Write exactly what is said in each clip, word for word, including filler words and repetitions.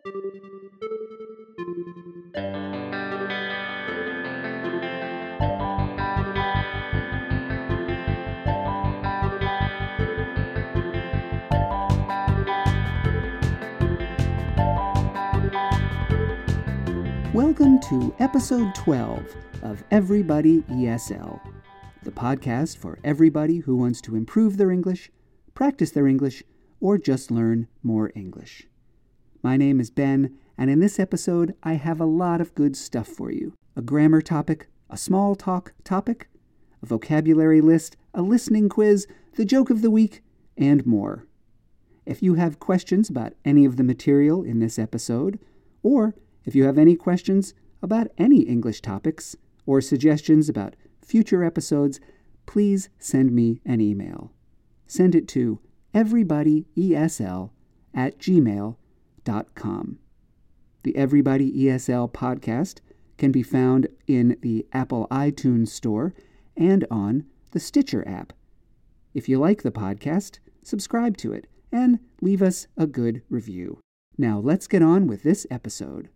Welcome to episode twelve of Everybody E S L, the podcast for everybody who wants to improve their English, practice their English, or just learn more English. My name is Ben, and in this episode, I have a lot of good stuff for you. A grammar topic, a small talk topic, a vocabulary list, a listening quiz, the joke of the week, and more. If you have questions about any of the material in this episode, or if you have any questions about any English topics or suggestions about future episodes, please send me an email. Send it to everybodyesl at gmail dot com. The Everybody E S L podcast can be found in the Apple iTunes Store and on the Stitcher app. If you like the podcast, subscribe to it and leave us a good review. Now let's get on with this episode.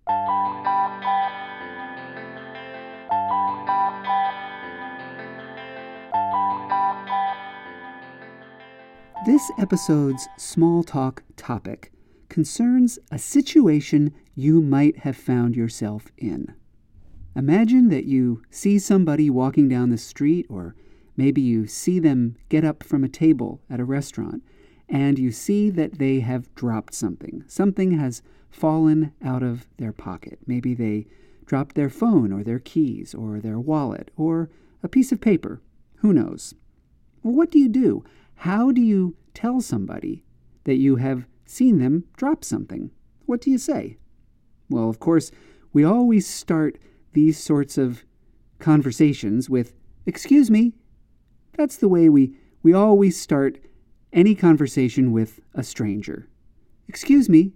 This episode's small talk topic concerns a situation you might have found yourself in. Imagine that you see somebody walking down the street, or maybe you see them get up from a table at a restaurant, and you see that they have dropped something. Something has fallen out of their pocket. Maybe they dropped their phone or their keys or their wallet or a piece of paper. Who knows? Well, what do you do? How do you tell somebody that you have seen them drop something? What do you say? Well, of course, we always start these sorts of conversations with, "Excuse me." That's the way we, we always start any conversation with a stranger. "Excuse me."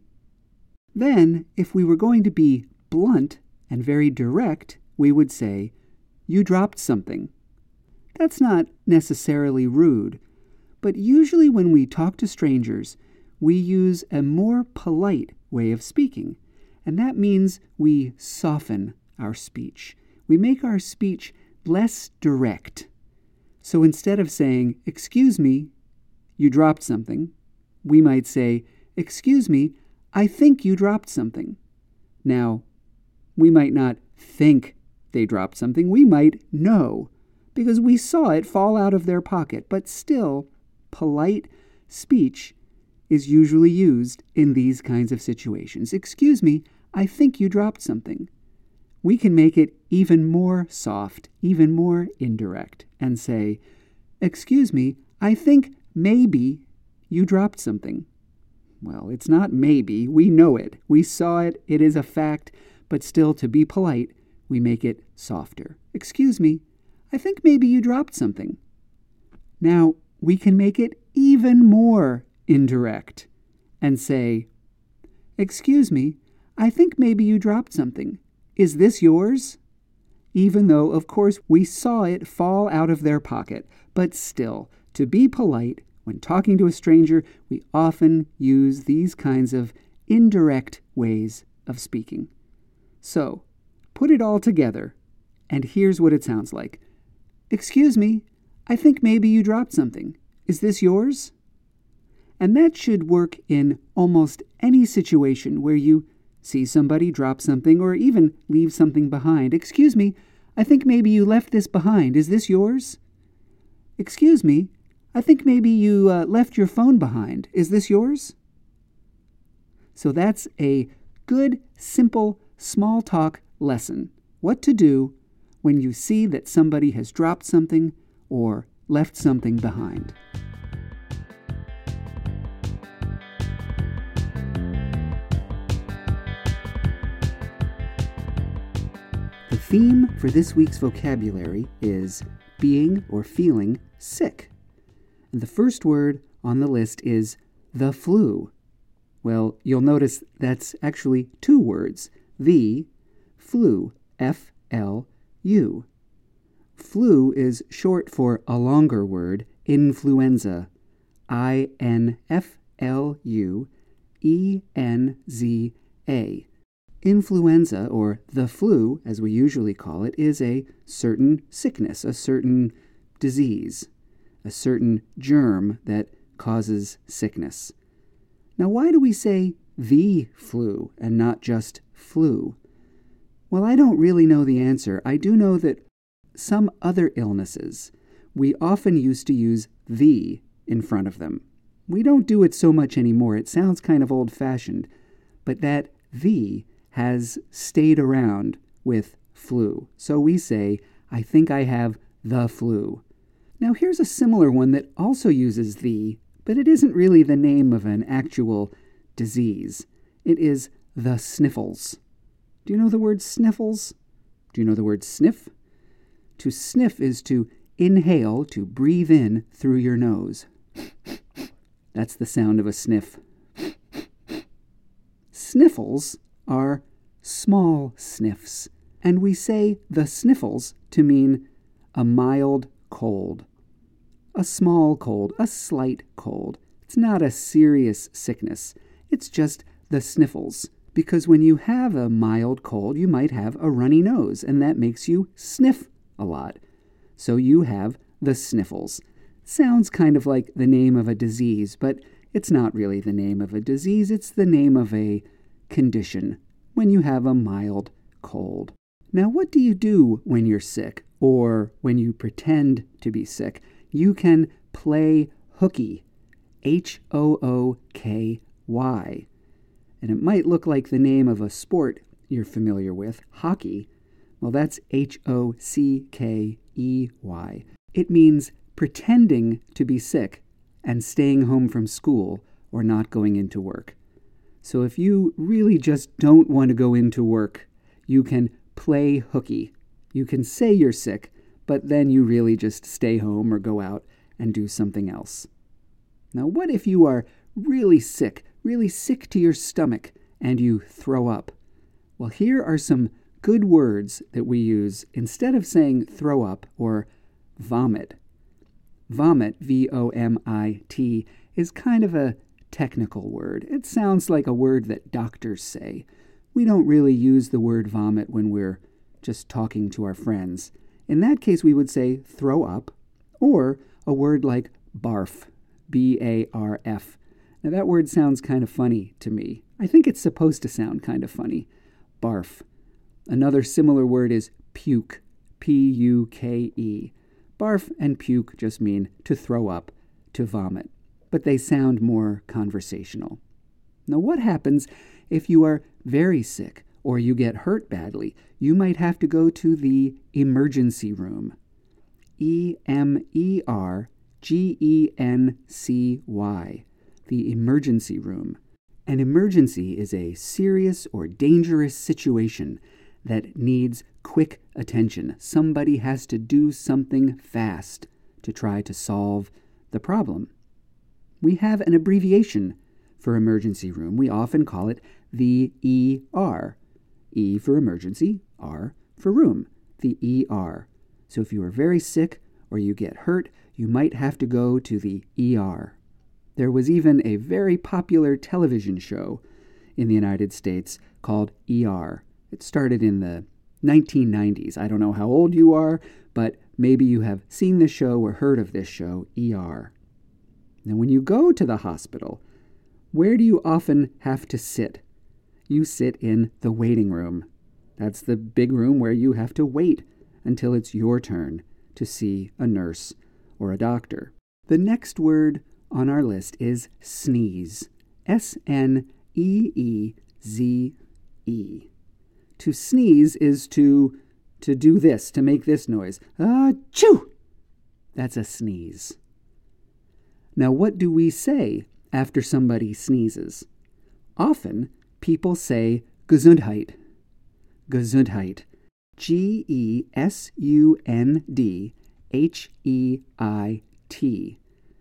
Then, if we were going to be blunt and very direct, we would say, "You dropped something." That's not necessarily rude, but usually when we talk to strangers, we use a more polite way of speaking, and that means we soften our speech. We make our speech less direct. So instead of saying, "Excuse me, you dropped something," we might say, "Excuse me, I think you dropped something." Now, we might not think they dropped something. We might know, because we saw it fall out of their pocket. But still, polite speech is usually used in these kinds of situations. "Excuse me, I think you dropped something." We can make it even more soft, even more indirect, and say, "Excuse me, I think maybe you dropped something." Well, it's not maybe. We know it. We saw it. It is a fact. But still, to be polite, we make it softer. "Excuse me, I think maybe you dropped something." Now, we can make it even more indirect and say, "Excuse me, I think maybe you dropped something. Is this yours?" Even though, of course, we saw it fall out of their pocket. But still, to be polite, when talking to a stranger, we often use these kinds of indirect ways of speaking. So, put it all together, and here's what it sounds like. "Excuse me, I think maybe you dropped something. Is this yours?" And that should work in almost any situation where you see somebody drop something or even leave something behind. "Excuse me, I think maybe you left this behind. Is this yours?" "Excuse me, I think maybe you uh, left your phone behind. Is this yours?" So that's a good, simple, small talk lesson. What to do when you see that somebody has dropped something or left something behind. The theme for this week's vocabulary is being or feeling sick. And the first word on the list is the flu. Well, you'll notice that's actually two words. The flu, F L U. Flu is short for a longer word, influenza, I N F L U E N Z A. Influenza, or the flu, as we usually call it, is a certain sickness, a certain disease, a certain germ that causes sickness. Now, why do we say the flu and not just flu? Well, I don't really know the answer. I do know that some other illnesses, we often used to use the in front of them. We don't do it so much anymore. It sounds kind of old-fashioned, but that the has stayed around with flu. So we say, I think I have the flu. Now here's a similar one that also uses the, but it isn't really the name of an actual disease. It is the sniffles. Do you know the word sniffles? Do you know the word sniff? To sniff is to inhale, to breathe in through your nose. That's the sound of a sniff. Sniffles are small sniffs, and we say the sniffles to mean a mild cold. A small cold, a slight cold. It's not a serious sickness. It's just the sniffles. Because when you have a mild cold, you might have a runny nose, and that makes you sniff a lot. So you have the sniffles. Sounds kind of like the name of a disease, but it's not really the name of a disease. It's the name of a condition when you have a mild cold. Now, what do you do when you're sick or when you pretend to be sick? You can play hooky, H O O K Y. And it might look like the name of a sport you're familiar with, hockey. Well, that's H O C K E Y. It means pretending to be sick and staying home from school or not going into work. So if you really just don't want to go into work, you can play hooky. You can say you're sick, but then you really just stay home or go out and do something else. Now, what if you are really sick, really sick to your stomach, and you throw up? Well, here are some good words that we use instead of saying throw up or vomit. Vomit, V O M I T, is kind of a technical word. It sounds like a word that doctors say. We don't really use the word vomit when we're just talking to our friends. In that case, we would say throw up, or a word like barf, B A R F. Now that word sounds kind of funny to me. I think it's supposed to sound kind of funny. Barf. Another similar word is puke, P U K E. Barf and puke just mean to throw up, to vomit, but they sound more conversational. Now, what happens if you are very sick or you get hurt badly? You might have to go to the emergency room. E M E R G E N C Y, the emergency room. An emergency is a serious or dangerous situation that needs quick attention. Somebody has to do something fast to try to solve the problem. We have an abbreviation for emergency room. We often call it the E R. E for emergency, R for room, the E R. So if you are very sick or you get hurt, you might have to go to the E R. There was even a very popular television show in the United States called E R. It started in the nineteen nineties. I don't know how old you are, but maybe you have seen the show or heard of this show, E R. Now, when you go to the hospital, where do you often have to sit? You sit in the waiting room. That's the big room where you have to wait until it's your turn to see a nurse or a doctor. The next word on our list is sneeze. S N E E Z E. To sneeze is to, to do this, to make this noise. Achoo! That's a sneeze. Now, what do we say after somebody sneezes? Often, people say Gesundheit. Gesundheit. G E S U N D H E I T.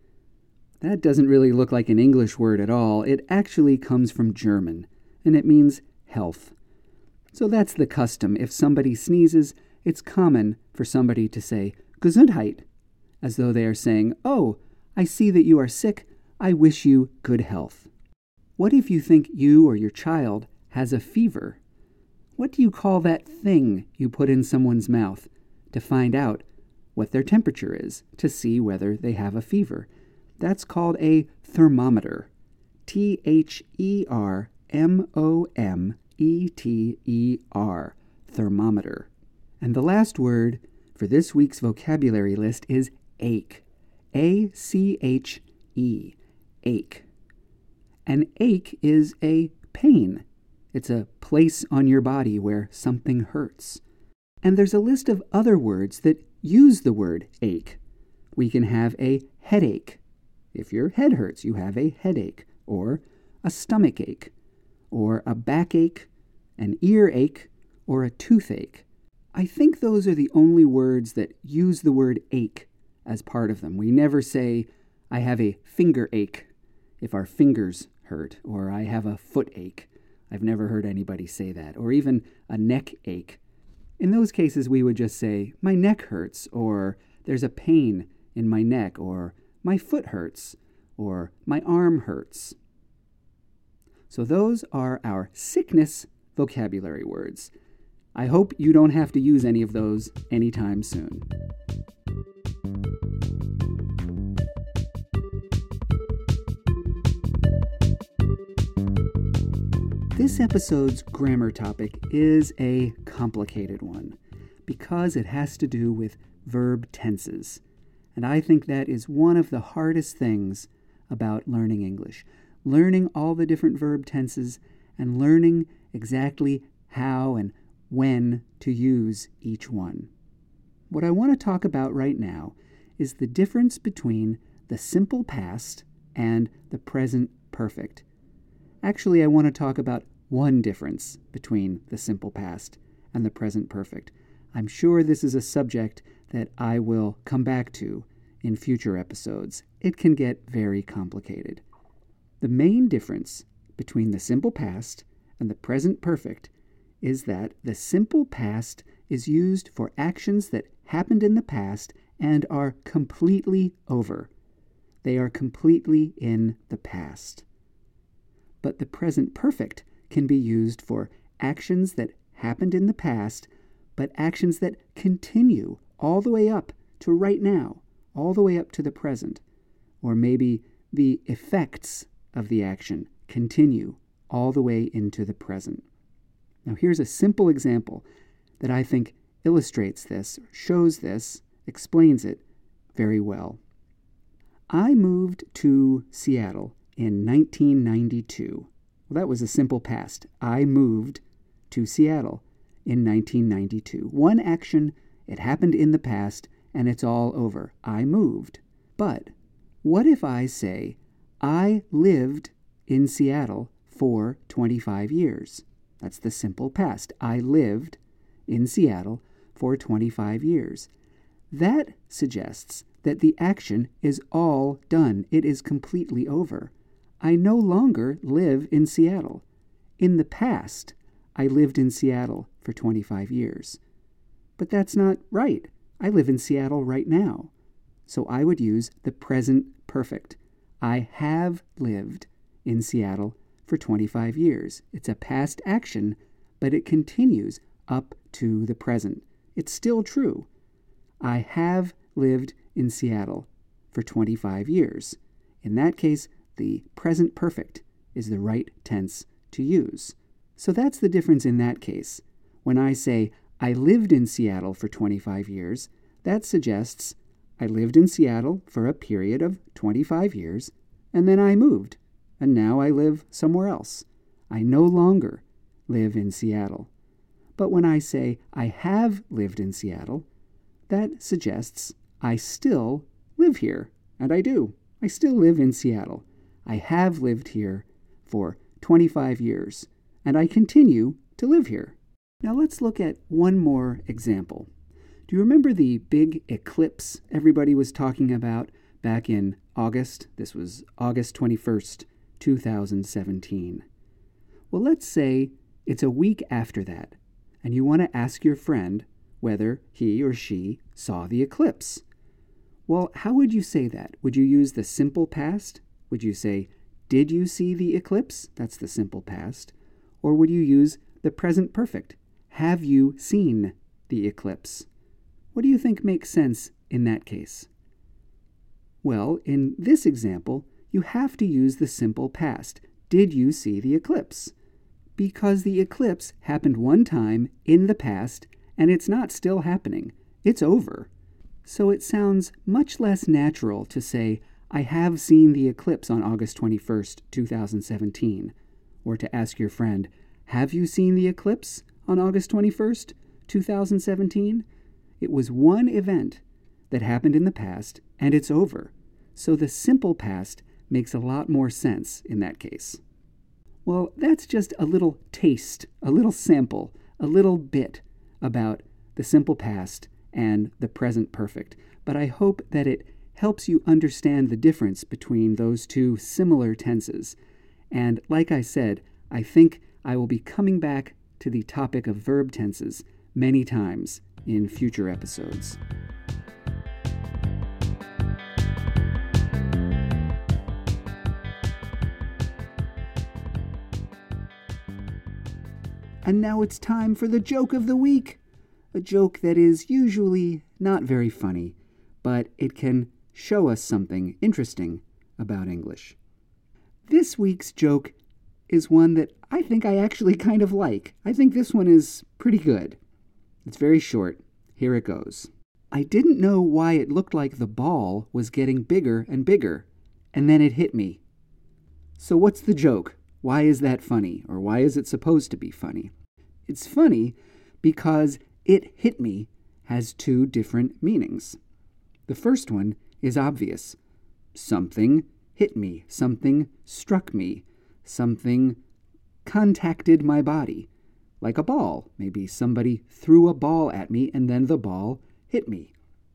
That doesn't really look like an English word at all. It actually comes from German, and it means health. So that's the custom. If somebody sneezes, it's common for somebody to say Gesundheit, as though they are saying, oh, I see that you are sick. I wish you good health. What if you think you or your child has a fever? What do you call that thing you put in someone's mouth to find out what their temperature is, to see whether they have a fever? That's called a thermometer. T H E R M O M E T E R, thermometer. And the last word for this week's vocabulary list is ache. A C H E, ache. An ache is a pain. It's a place on your body where something hurts. And there's a list of other words that use the word ache. We can have a headache. If your head hurts, you have a headache, or a stomach ache, or a backache, an earache, or a toothache. I think those are the only words that use the word ache as part of them. We never say, I have a finger ache if our fingers hurt, or I have a foot ache. I've never heard anybody say that, or even a neck ache. In those cases, we would just say, my neck hurts, or there's a pain in my neck, or my foot hurts, or my arm hurts. So those are our sickness vocabulary words. I hope you don't have to use any of those anytime soon. This episode's grammar topic is a complicated one because it has to do with verb tenses. And I think that is one of the hardest things about learning English. Learning all the different verb tenses and learning exactly how and when to use each one. What I want to talk about right now is the difference between the simple past and the present perfect. Actually, I want to talk about one difference between the simple past and the present perfect. I'm sure this is a subject that I will come back to in future episodes. It can get very complicated. The main difference between the simple past and the present perfect is that the simple past is used for actions that happened in the past and are completely over. They are completely in the past. But the present perfect can be used for actions that happened in the past, but actions that continue all the way up to right now, all the way up to the present. Or maybe the effects of the action continue all the way into the present. Now here's a simple example that I think illustrates this, shows this, explains it very well. I moved to Seattle in nineteen ninety-two. Well, that was a simple past. I moved to Seattle in nineteen ninety-two. One action, it happened in the past, and it's all over. I moved. But what if I say, I lived in Seattle for twenty-five years? That's the simple past. I lived in Seattle for twenty-five years. That suggests that the action is all done. It is completely over. I no longer live in Seattle. In the past, I lived in Seattle for twenty-five years. But that's not right. I live in Seattle right now. So I would use the present perfect. I have lived in Seattle for twenty-five years. It's a past action, but it continues up to the present. It's still true. I have lived in Seattle for twenty-five years. In that case, the present perfect is the right tense to use. So that's the difference in that case. When I say, I lived in Seattle for twenty-five years, that suggests I lived in Seattle for a period of twenty-five years, and then I moved, and now I live somewhere else. I no longer live in Seattle. But when I say I have lived in Seattle, that suggests I still live here, and I do. I still live in Seattle. I have lived here for twenty-five years, and I continue to live here. Now let's look at one more example. Do you remember the big eclipse everybody was talking about back in August? This was August twenty-first, two thousand seventeen. Well, let's say it's a week after that, and you want to ask your friend whether he or she saw the eclipse. Well, how would you say that? Would you use the simple past? Would you say, did you see the eclipse? That's the simple past. Or would you use the present perfect? Have you seen the eclipse? What do you think makes sense in that case? Well, in this example, you have to use the simple past. Did you see the eclipse? Because the eclipse happened one time in the past, and it's not still happening. It's over. So it sounds much less natural to say, I have seen the eclipse on August twenty-first, two thousand seventeen, or to ask your friend, have you seen the eclipse on August twenty-first, two thousand seventeen? It was one event that happened in the past, and it's over. So the simple past makes a lot more sense in that case. Well, that's just a little taste, a little sample, a little bit about the simple past and the present perfect. But I hope that it helps you understand the difference between those two similar tenses. And like I said, I think I will be coming back to the topic of verb tenses many times in future episodes. And now it's time for the joke of the week. A joke that is usually not very funny, but it can show us something interesting about English. This week's joke is one that I think I actually kind of like. I think this one is pretty good. It's very short. Here it goes. I didn't know why it looked like the ball was getting bigger and bigger, and then it hit me. So what's the joke? Why is that funny? Or why is it supposed to be funny? It's funny because it hit me has two different meanings. The first one is obvious. Something hit me. Something struck me. Something contacted my body. Like a ball. Maybe somebody threw a ball at me and then the ball hit me.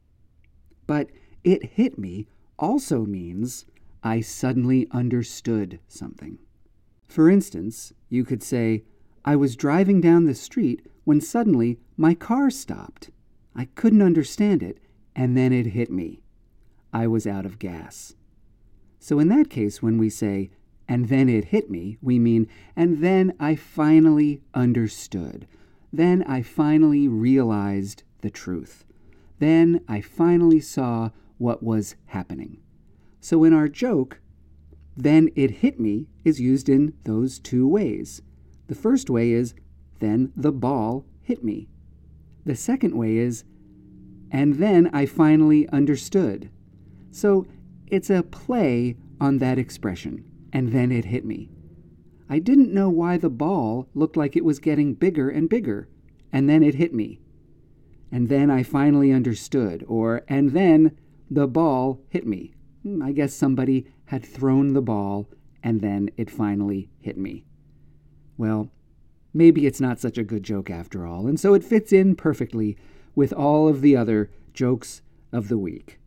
But it hit me also means I suddenly understood something. For instance, you could say, I was driving down the street when suddenly my car stopped. I couldn't understand it, and then it hit me. I was out of gas. So in that case, when we say, and then it hit me, we mean, and then I finally understood. Then I finally realized the truth. Then I finally saw what was happening. So in our joke, then it hit me is used in those two ways. The first way is, then the ball hit me. The second way is, and then I finally understood. So it's a play on that expression, and then it hit me. I didn't know why the ball looked like it was getting bigger and bigger, and then it hit me. And then I finally understood, or, and then the ball hit me. I guess somebody had thrown the ball, and then it finally hit me. Well, maybe it's not such a good joke after all, and so it fits in perfectly with all of the other jokes of the week.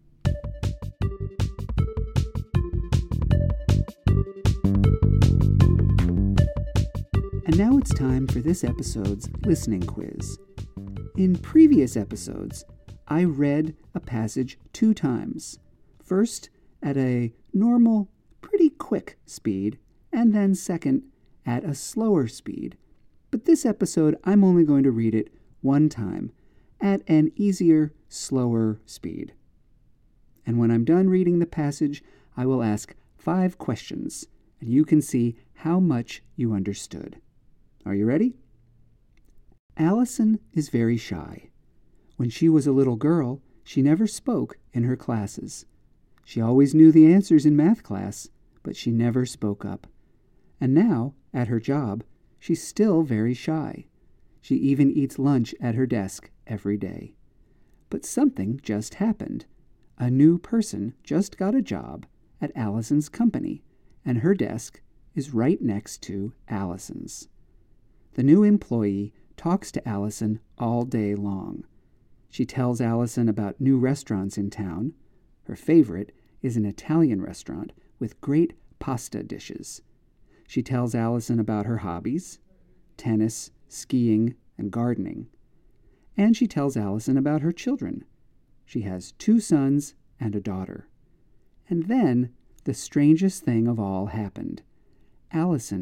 And now it's time for this episode's listening quiz. In previous episodes, I read a passage two times. First, at a normal, pretty quick speed, and then second, at a slower speed. But this episode, I'm only going to read it one time, at an easier, slower speed. And when I'm done reading the passage, I will ask five questions, and you can see how much you understood. Are you ready? Allison is very shy. When she was a little girl, she never spoke in her classes. She always knew the answers in math class, but she never spoke up. And now, at her job, she's still very shy. She even eats lunch at her desk every day. But something just happened. A new person just got a job at Allison's company, and her desk is right next to Allison's. The new employee talks to Allison all day long. She tells Allison about new restaurants in town. Her favorite is an Italian restaurant with great pasta dishes. She tells Allison about her hobbies, tennis, skiing, and gardening. And she tells Allison about her children. She has two sons and a daughter. And then the strangest thing of all happened. Allison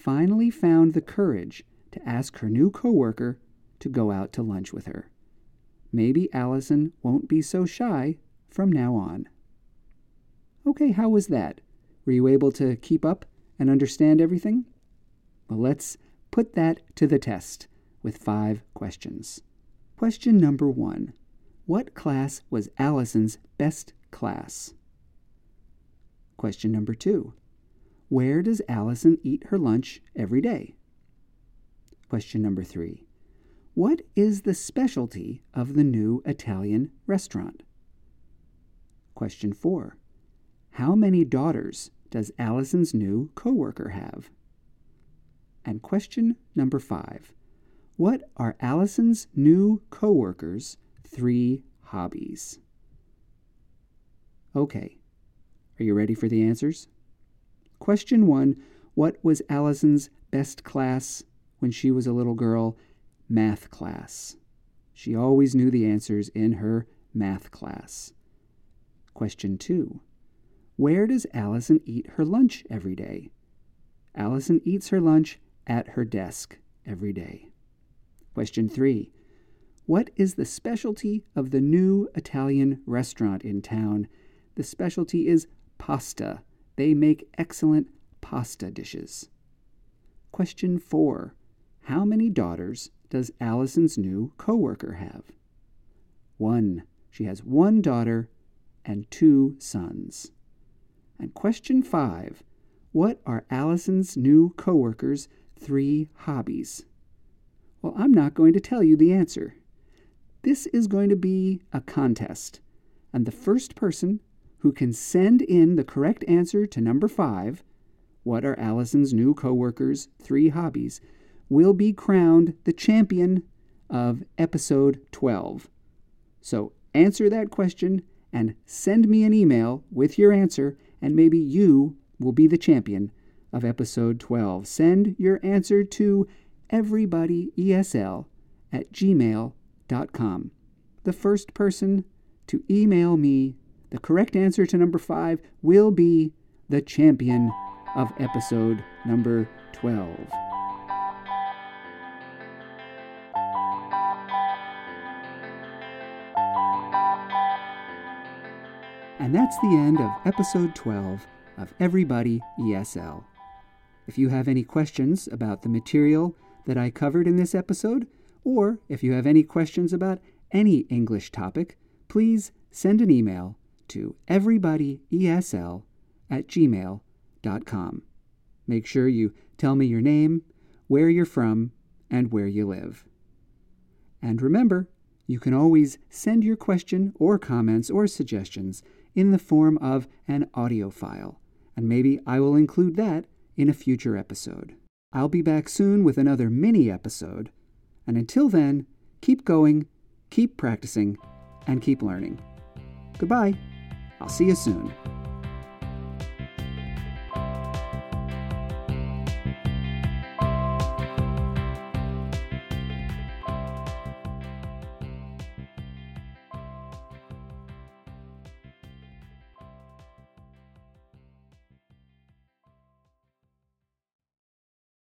finally found the courage to ask her new coworker to go out to lunch with her. Maybe Allison won't be so shy from now on. Okay, how was that? Were you able to keep up and understand everything? Well, let's put that to the test with five questions. Question number one. What class was Allison's best class? Question number two. Where does Allison eat her lunch every day? Question number three. What is the specialty of the new Italian restaurant? Question four. How many daughters does Allison's new coworker have? And question number five. What are Allison's new coworker's three hobbies? Okay, are you ready for the answers? Question one. What was Allison's best class when she was a little girl? Math class. She always knew the answers in her math class. Question two. Where does Allison eat her lunch every day? Allison eats her lunch at her desk every day. Question three. What is the specialty of the new Italian restaurant in town? The specialty is pasta. They make excellent pasta dishes. Question four. How many daughters does Allison's new coworker have? One. She has one daughter and two sons. And question five. What are Allison's new coworker's three hobbies? Well, I'm not going to tell you the answer. This is going to be a contest, and the first person who can send in the correct answer to number five, what are Allison's new coworker's three hobbies, will be crowned the champion of episode twelve. So answer that question and send me an email with your answer, and maybe you will be the champion of episode twelve. Send your answer to everybodyesl at gmail dot com. The first person to email me the correct answer to number five will be the champion of episode number twelve. And that's the end of episode twelve of Everybody E S L. If you have any questions about the material that I covered in this episode, or if you have any questions about any English topic, please send an email to everybodyesl at gmail dot com. Make sure you tell me your name, where you're from, and where you live. And remember, you can always send your question or comments or suggestions in the form of an audio file, and maybe I will include that in a future episode. I'll be back soon with another mini episode, and until then, keep going, keep practicing, and keep learning. Goodbye. I'll see you soon.